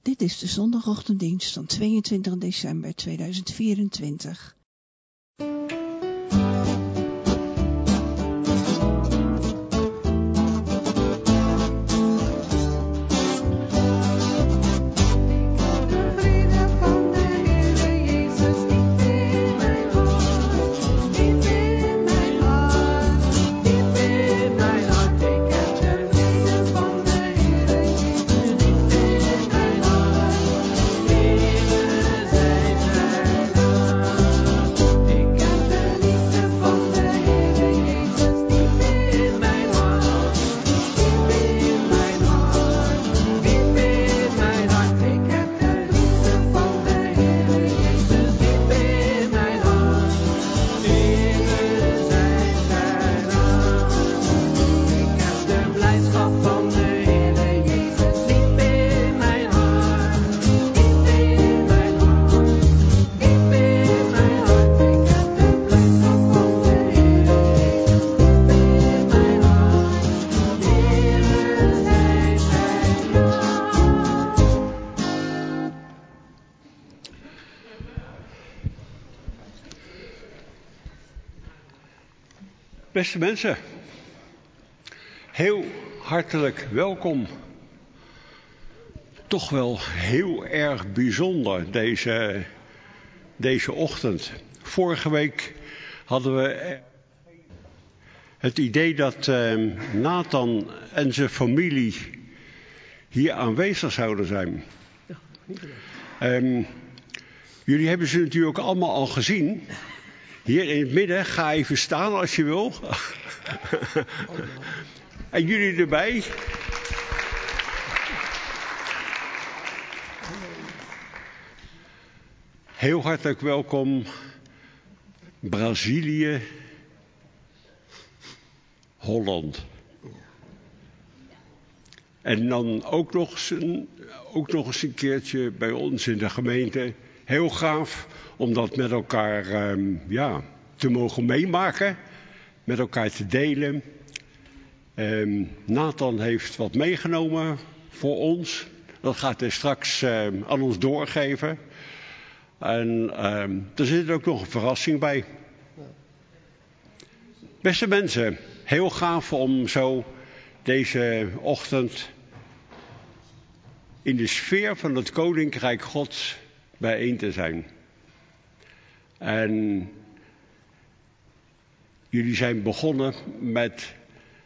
Dit is de zondagochtenddienst van 22 december 2024. Beste mensen, heel hartelijk welkom. Toch wel heel erg bijzonder deze ochtend. Vorige week hadden we het idee dat Nathan en zijn familie hier aanwezig zouden zijn. Jullie hebben ze natuurlijk allemaal al gezien. Hier in het midden, ga even staan als je wil. En jullie erbij. Heel hartelijk welkom. Brazilië, Holland. En dan ook nog eens een keertje bij ons in de gemeente. Heel gaaf om dat met elkaar te mogen meemaken, met elkaar te delen. Nathan heeft wat meegenomen voor ons. Dat gaat hij straks aan ons doorgeven. En er zit ook nog een verrassing bij. Beste mensen, heel gaaf om zo deze ochtend in de sfeer van het Koninkrijk Gods bijeen te zijn. En jullie zijn begonnen met: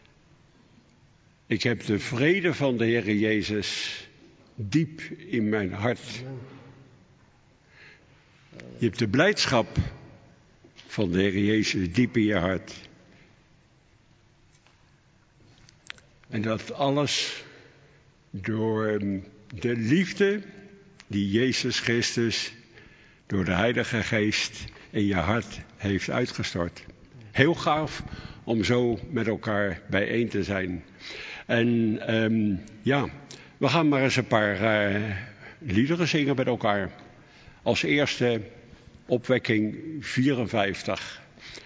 ik heb de vrede van de Heer Jezus diep in mijn hart. Je hebt de blijdschap van de Heer Jezus diep in je hart. En dat alles door de liefde die Jezus Christus door de Heilige Geest in je hart heeft uitgestort. Heel gaaf om zo met elkaar bijeen te zijn. En we gaan maar eens een paar liederen zingen met elkaar. Als eerste opwekking 54.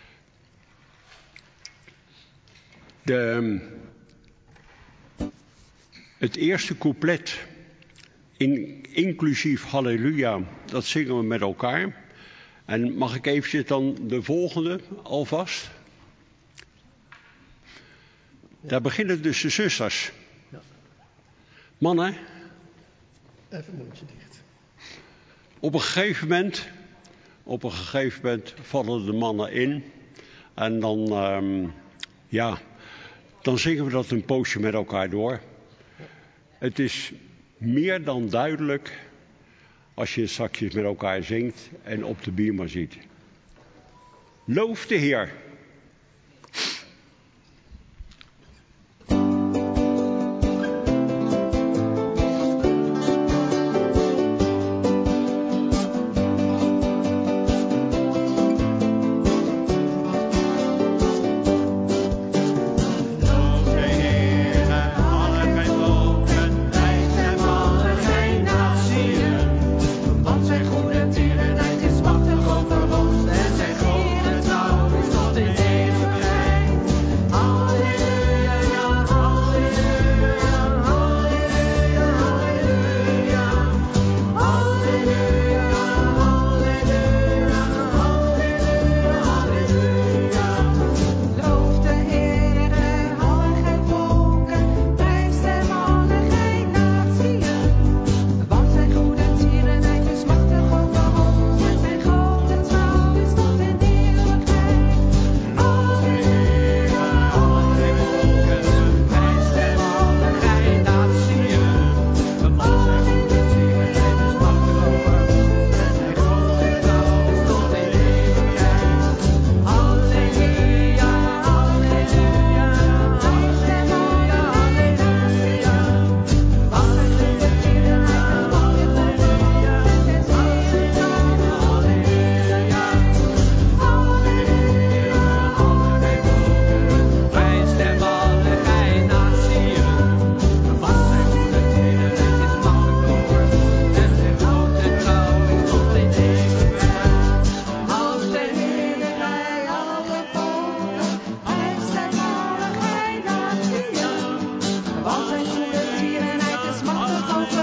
Het eerste couplet, inclusief Halleluja, dat zingen we met elkaar. En mag ik eventjes dan de volgende alvast? Daar beginnen dus de zusters. Mannen. Even mondje dicht. Op een gegeven moment vallen de mannen in. En dan zingen we dat een poosje met elkaar door. Het is meer dan duidelijk als je straks met elkaar zingt en op de bierma ziet. Loof de Heer. Want zijn goede tierenheid is machtig over ons en zijn grote trouw is tot in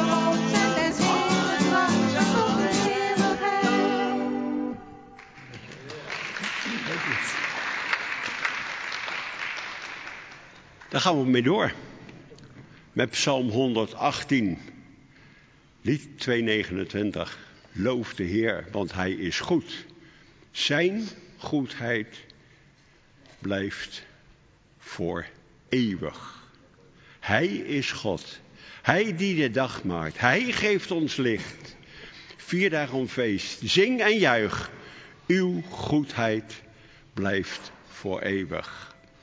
Daar gaan we mee door. Met Psalm 118, lied 229. Loof de Heer, want Hij is goed. Zijn goedheid blijft voor eeuwig. Hij is God. Hij die de dag maakt. Hij geeft ons licht. Vier dagen feest. Zing en juich. Uw goedheid blijft voor eeuwig.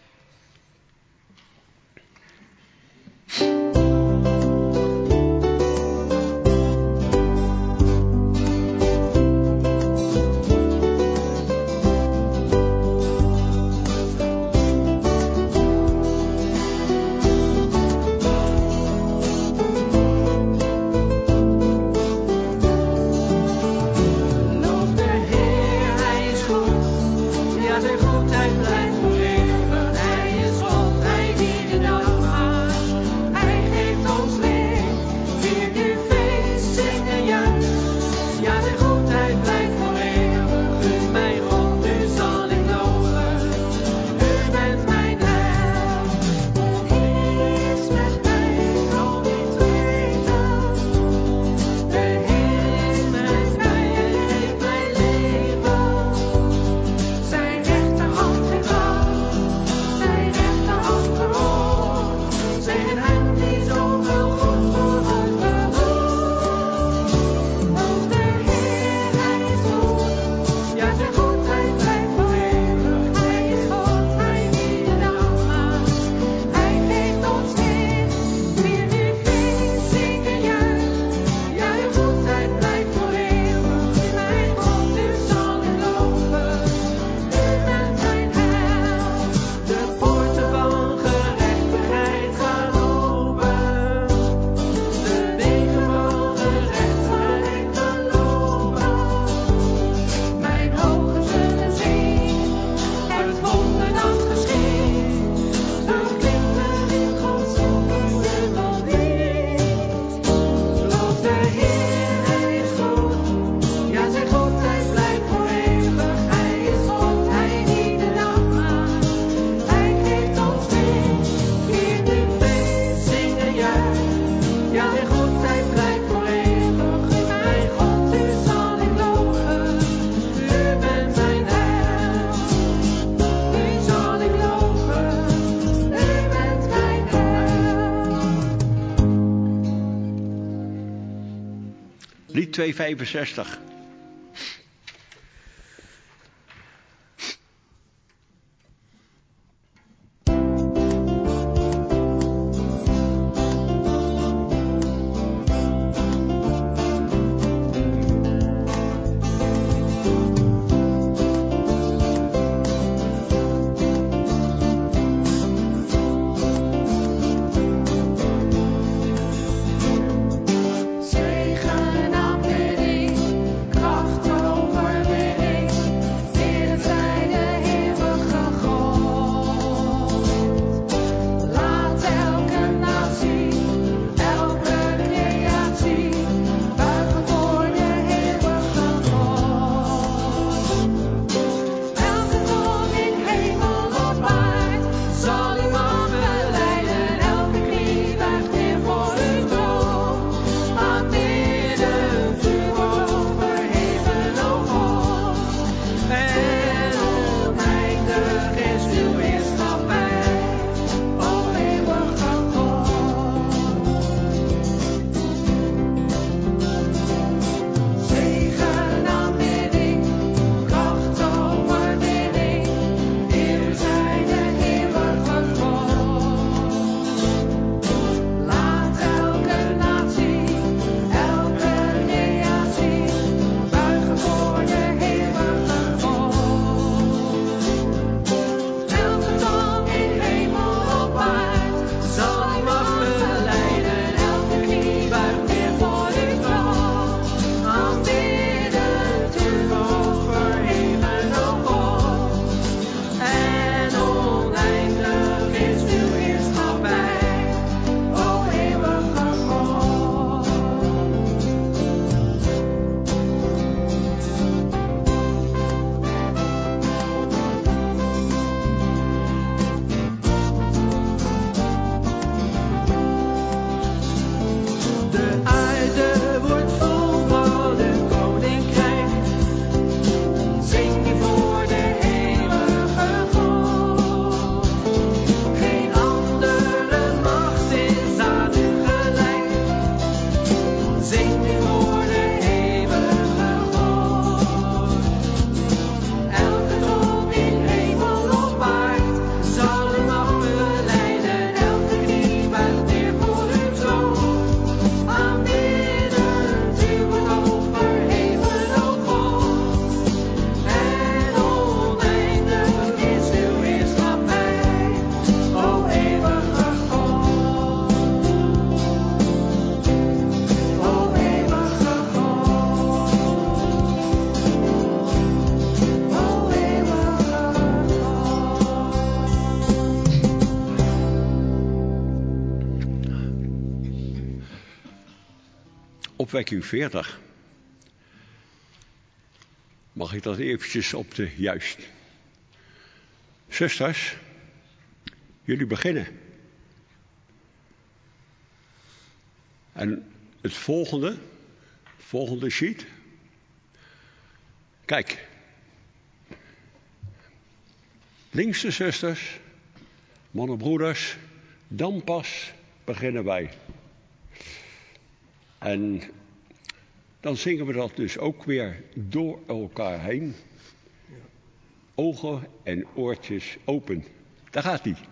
Lied 265. Zegen, aanbidding, Opwekking 40. Mag ik dat eventjes op de juist? Zusters, jullie beginnen. En het volgende sheet. Kijk. Links de zusters, mannen, broeders, dan pas beginnen wij. En dan zingen we dat dus ook weer door elkaar heen. Ogen en oortjes open. Daar gaat ie.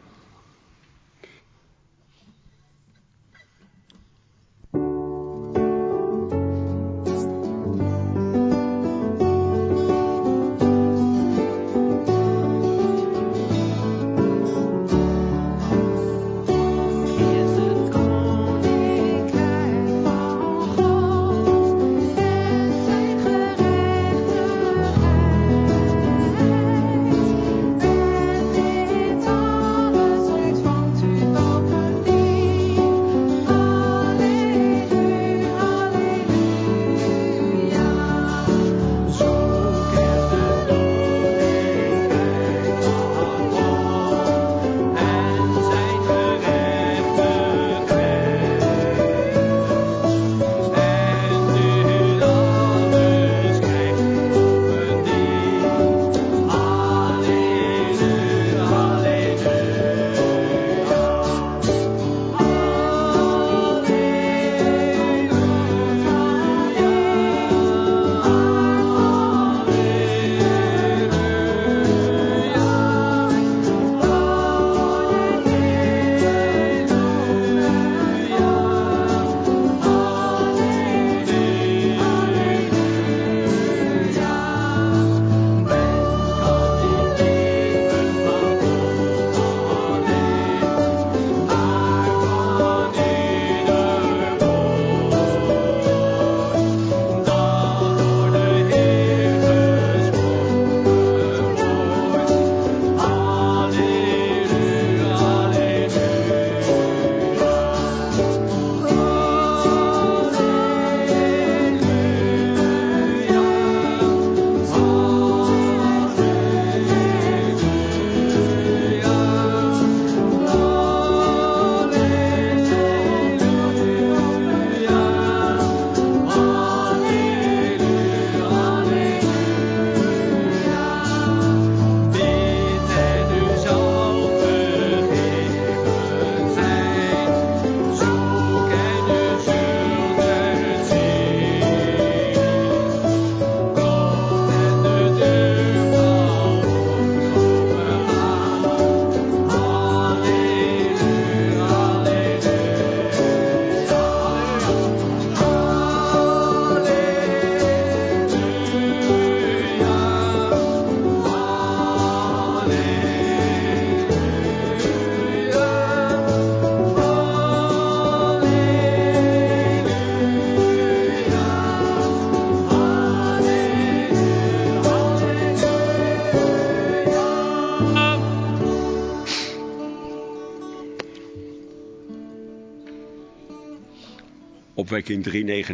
Opwekking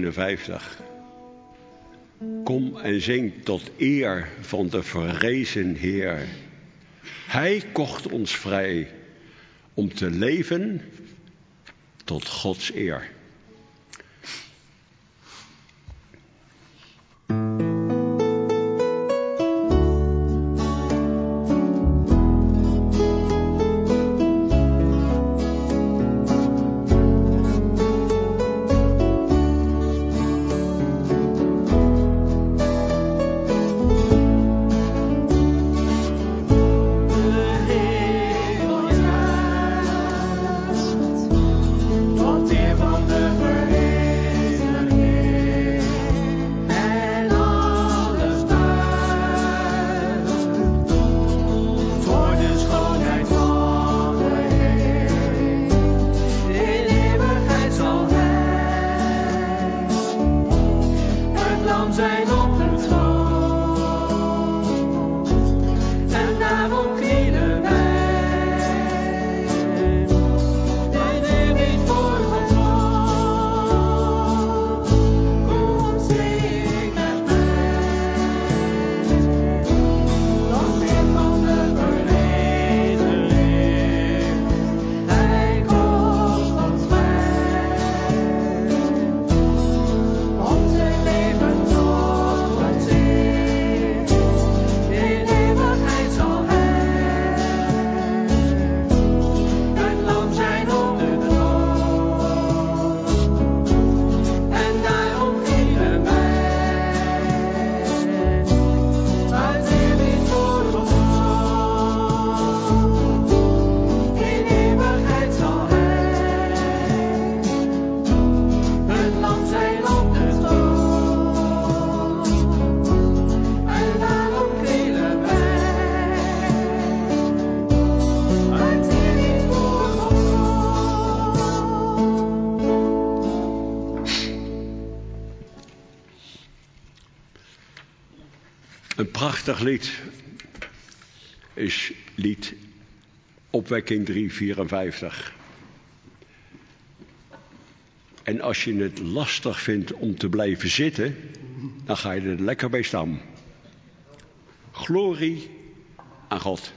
359. Kom en zing tot eer van de verrezen Heer. Hij kocht ons vrij om te leven tot Gods eer. Een prachtig lied is lied Opwekking 354. En als je het lastig vindt om te blijven zitten, dan ga je er lekker bij staan. Glorie aan God.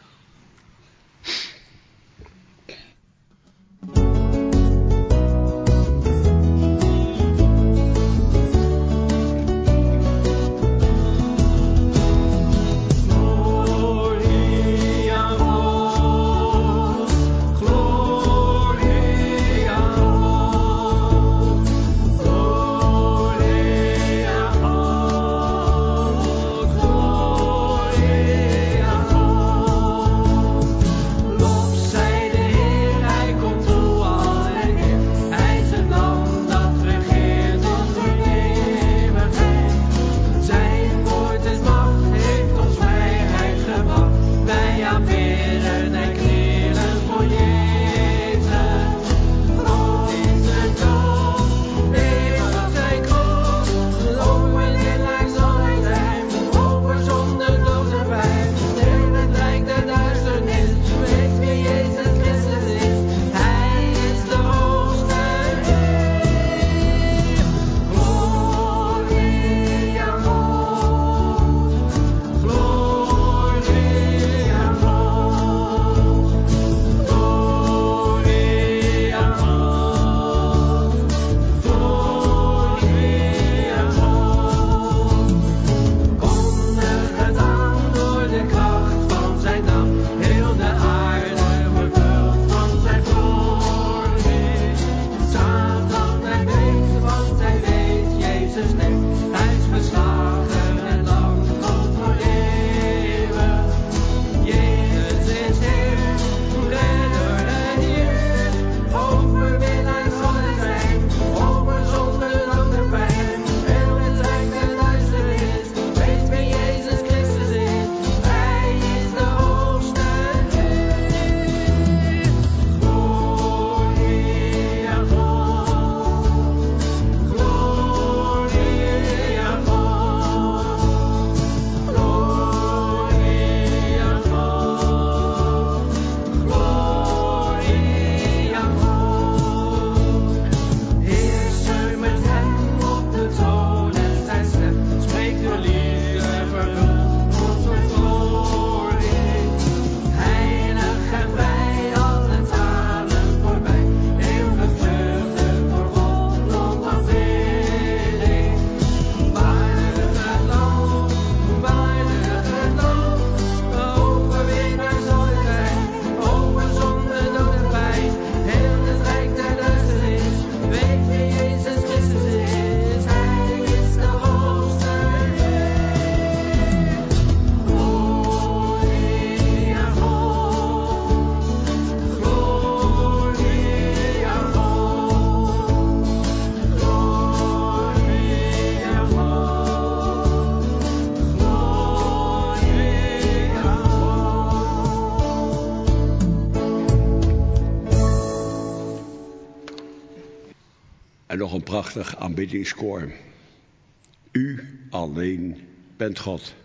En nog een prachtig aanbiddingskoor. U alleen bent God.